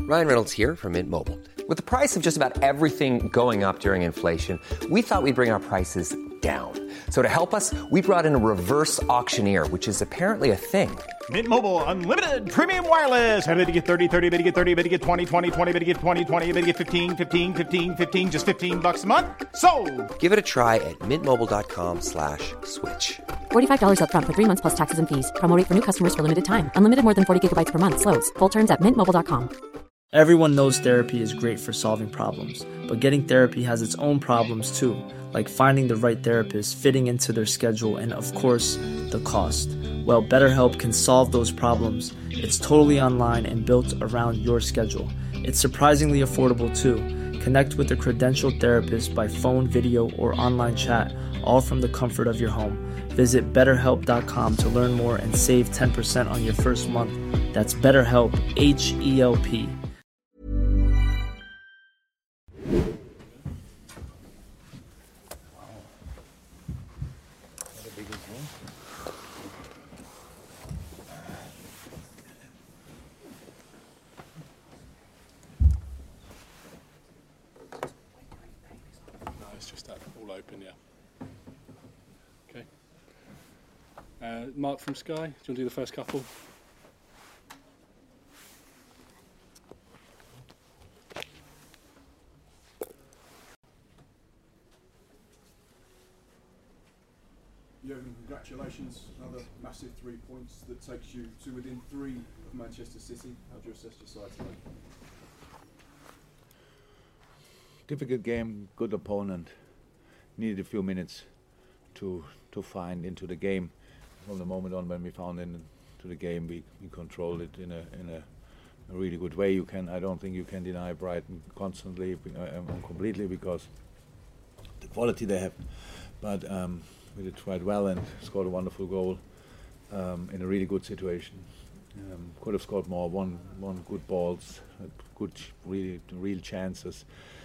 Ryan Reynolds here from Mint Mobile. With the price of just about everything going up during inflation, we thought we'd bring our prices down. So to help us, we brought in a reverse auctioneer, which is apparently a thing. Mint Mobile Unlimited Premium Wireless. How to get 30, 30, bit to get 30, bit to get 20, 20, 20, bit to get 20, 20, bit to get 15, 15, 15, 15, just $15 a month? Sold! Give it a try at mintmobile.com/switch. $45 up front for 3 months plus taxes and fees. Promo rate for new customers for limited time. Unlimited more than 40 gigabytes per month. Slows full terms at mintmobile.com. Everyone knows therapy is great for solving problems, but getting therapy has its own problems too, like finding the right therapist, fitting into their schedule, and of course, the cost. Well, BetterHelp can solve those problems. It's totally online and built around your schedule. It's surprisingly affordable too. Connect with a credentialed therapist by phone, video, or online chat, all from the comfort of your home. Visit BetterHelp.com to learn more and save 10% on your first month. That's BetterHelp, H-E-L-P. Open, yeah. Okay. Mark from Sky, do you want to do the first couple? Jürgen, congratulations. Another massive 3 points that takes you to within 3 of Manchester City. How do you assess your side today? Difficult game, good opponent. Needed a few minutes to find into the game. From the moment on when we found into the game, we controlled it in a really good way. I don't think you can deny Brighton constantly, completely, because the quality they have. But we did quite well and scored a wonderful goal in a really good situation. Could have scored more. One good balls, good real chances.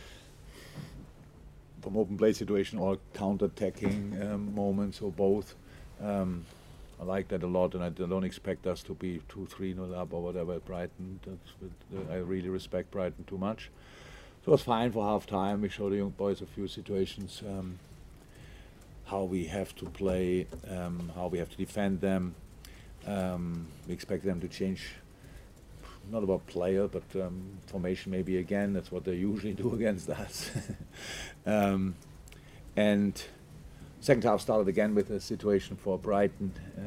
From open play situation or counter-attacking moments or both. I like that a lot, and I don't expect us to be 2-3-0 up or whatever at Brighton. I really respect Brighton too much. So it was fine for half time. We showed the young boys a few situations, how we have to play, how we have to defend them. We expect them to change, not about player, but formation maybe again. That's what they usually do against us. And second half started again with a situation for Brighton,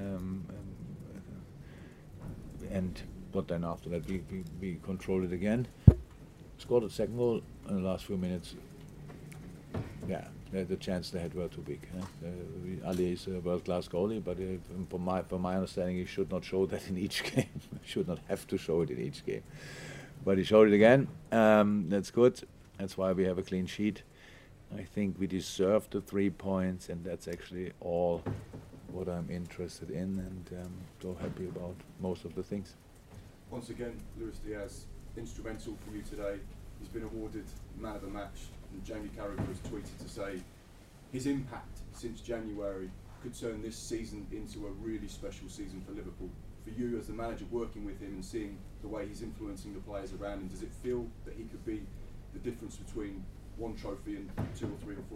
but then after that we controlled it again. Scored a second goal in the last few minutes. Yeah, the chance they had were too big. Ali is a world-class goalie, but from my understanding, he should not show that in each game. Should not have to show it in each game. But he showed it again. That's good. That's why we have a clean sheet. I think we deserve the 3 points, and that's actually all what I'm interested in, and so happy about most of the things. Once again, Luis Diaz, instrumental for you today. He's been awarded man of the match, and Jamie Carragher has tweeted to say his impact since January could turn this season into a really special season for Liverpool. For you as the manager working with him and seeing the way he's influencing the players around him, does it feel that he could be the difference between one trophy and 2 or 3 or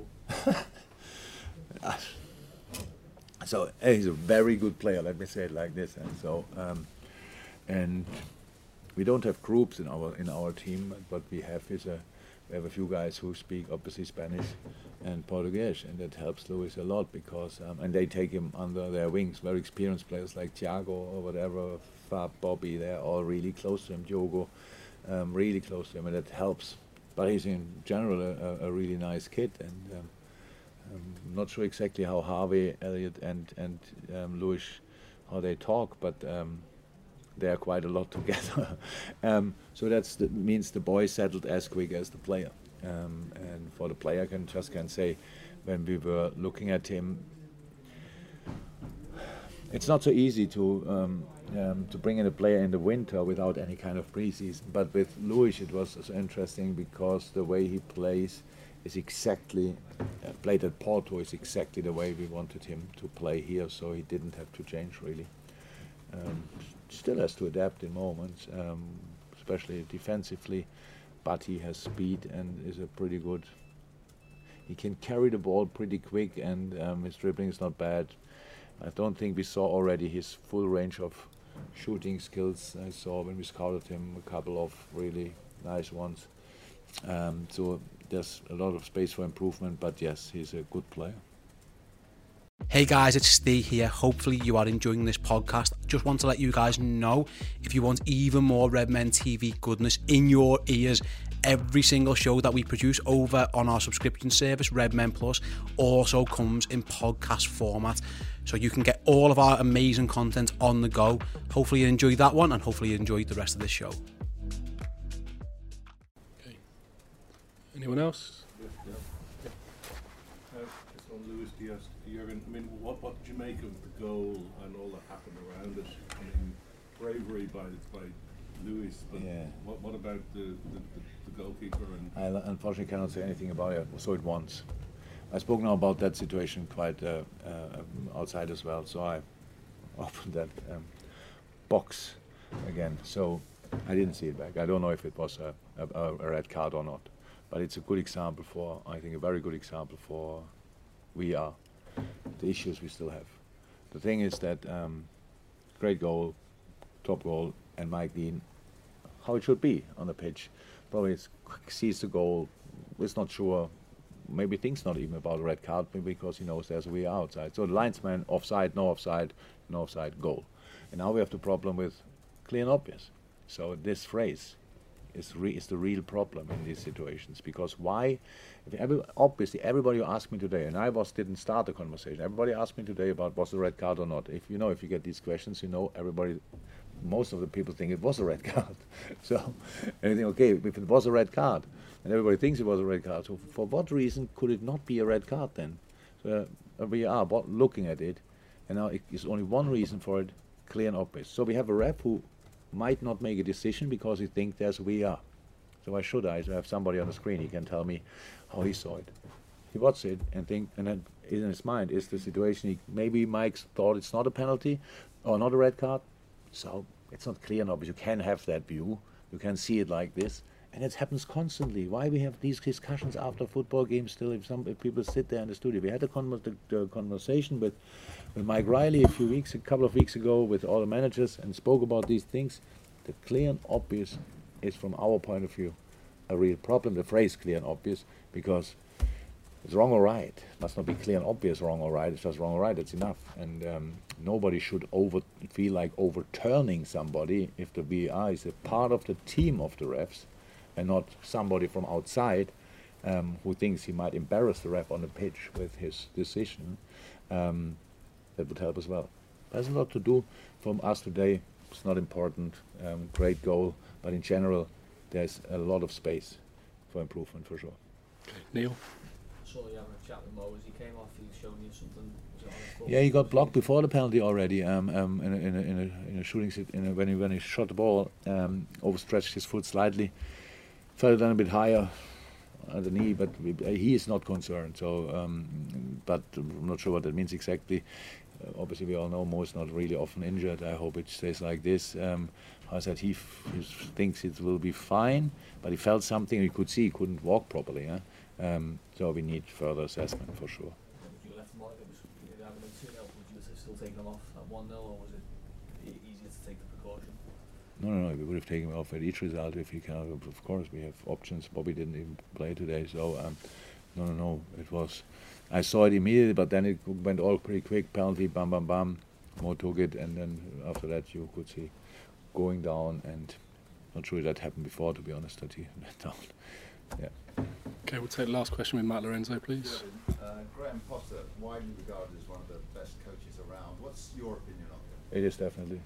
4? So he's a very good player, let me say it like this. And so, and we don't have groups in our team, but we have a few guys who speak obviously Spanish and Portuguese, and that helps Luis a lot because and they take him under their wings. Very experienced players like Thiago or whatever, Fab, Bobby, they're all really close to him. Diogo, really close to him, and that helps. But he's in general a really nice kid, and I'm not sure exactly how Harvey, Elliot, and Luis, how they talk, but they are quite a lot together. So that means the boy settled as quick as the player. And for the player, I can say, when we were looking at him, it's not so easy to bring in a player in the winter without any kind of preseason. But with Luis, it was so interesting because the way he plays is exactly played at Porto is exactly the way we wanted him to play here. So he didn't have to change really. Still has to adapt in moments, especially defensively, but he has speed and is a pretty good. He can carry the ball pretty quick, and his dribbling is not bad. I don't think we saw already his full range of shooting skills. I saw when we scouted him a couple of really nice ones. So there's a lot of space for improvement, but yes, he's a good player. Hey guys, it's Steve here. Hopefully you are enjoying this podcast. Just want to let you guys know, if you want even more Redmen TV goodness in your ears, every single show that we produce over on our subscription service, Redmen Plus, also comes in podcast format. So you can get all of our amazing content on the go. Hopefully you enjoyed that one, and hopefully you enjoyed the rest of this show. Okay. Anyone else? Just on Luis Diaz, Jurgen, I mean, what did you make of the goal and all that happened around it? I mean, bravery by Luis, but Yeah. what about the goalkeeper? And I unfortunately cannot say anything about it. I saw it once. I spoke now about that situation quite outside as well, so I opened that box again. So I didn't see it back. I don't know if it was a red card or not, but it's a good example for, I think, a very good example for the issues we still have. The thing is that great goal, top goal, and Mike Dean, how it should be on the pitch. Probably sees the goal, is not sure, maybe thinks not even about a red card, maybe because he knows there's a way outside. So the linesman, offside, no offside, goal. And now we have the problem with clear and obvious. So this phrase is the real problem in these situations, because why? Obviously, everybody who asked me today, and didn't start the conversation. Everybody asked me today about was it a red card or not. If you get these questions, most of the people think it was a red card. So, and you think, okay, if it was a red card, and everybody thinks it was a red card, so for what reason could it not be a red card then? So we are looking at it, and now it's only one reason for it, clear and obvious. So we have a ref who might not make a decision because he thinks there's a VR. So why should I? So I have somebody on the screen, he can tell me how he saw it. He watched it and then in his mind is the situation, maybe Mike thought it's not a penalty or not a red card, so it's not clear and obvious. You can have that view, you can see it like this, and it happens constantly. Why we have these discussions after football games still, if people sit there in the studio. We had the conversation with Mike Riley a couple of weeks ago with all the managers and spoke about these things. The clear and obvious is, from our point of view, a real problem. The phrase clear and obvious, because it's wrong or right. It must not be clear and obvious wrong or right. It's just wrong or right. That's enough. And nobody should feel like overturning somebody if the VAR is a part of the team of the refs and not somebody from outside who thinks he might embarrass the ref on the pitch with his decision. That would help as well. There's a lot to do from us today. It's not important. Great goal, but in general, there's a lot of space for improvement for sure. Okay. Neil? I saw you having a chat with Mo as he came off. He was showing you something. Yeah, he got blocked before the penalty already. In a shooting when he shot the ball, overstretched his foot slightly, fell down a bit higher at the knee, but he is not concerned. So, but I'm not sure what that means exactly. Obviously, we all know Mo is not really often injured. I hope it stays like this. I said he thinks it will be fine, but he felt something. He could see he couldn't walk properly. So we need further assessment for sure. Would you left him on if it was having been 2-0? Would you have still taken him off at 1-0, or was it easier to take the precaution? No. We would have taken him off at each result if he can. Of course, we have options. Bobby didn't even play today, so no. It was. I saw it immediately, but then it went all pretty quick. Penalty, bam, bam, bam. Mo took it, and then after that you could see going down. And not sure that happened before, to be honest, that he went down. Yeah. Okay, we'll take the last question with Matt Lorenzo, please. Graham Potter, widely regarded as one of the best coaches around. What's your opinion of him? It is definitely.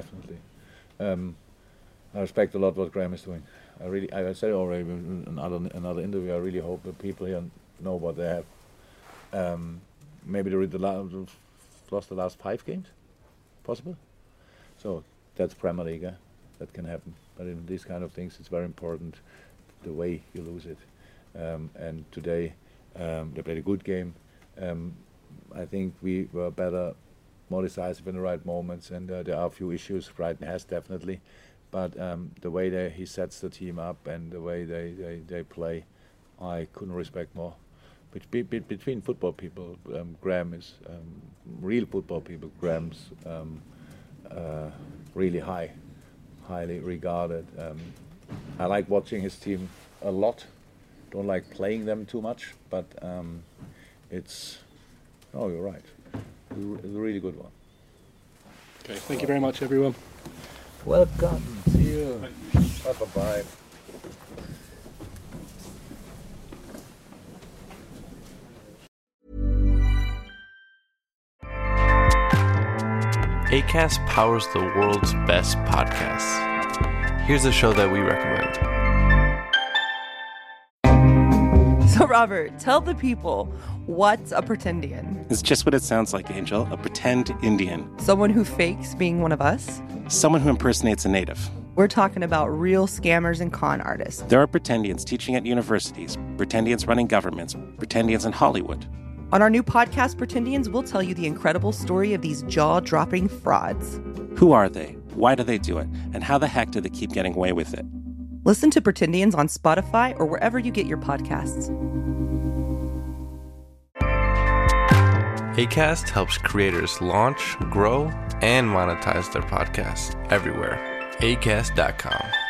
I respect a lot what Graham is doing. I said already in another interview, I really hope that people here know what they have. Maybe they lost the last 5 games, possible. So that's Premier League. That can happen. But in these kind of things, it's very important the way you lose it. And today they played a good game. I think we were better, more decisive in the right moments, and there are a few issues Brighton has definitely, But the way he sets the team up and the way they play, I couldn't respect more. Between football people, Graham is real football people. Graham's really highly regarded. I like watching his team a lot. Don't like playing them too much, but it's. Oh, you're right. It's a really good one. Okay, thank you very much, everyone. Welcome. See you. Bye. Acast powers the world's best podcasts. Here's a show that we recommend. So, Robert, tell the people, what's a pretendian? It's just what it sounds like, Angel. A pretend Indian. Someone who fakes being one of us? Someone who impersonates a native. We're talking about real scammers and con artists. There are pretendians teaching at universities, pretendians running governments, pretendians in Hollywood. On our new podcast, Pretendians, we'll tell you the incredible story of these jaw-dropping frauds. Who are they? Why do they do it? And how the heck do they keep getting away with it? Listen to Pretendians on Spotify or wherever you get your podcasts. Acast helps creators launch, grow, and monetize their podcasts everywhere. Acast.com.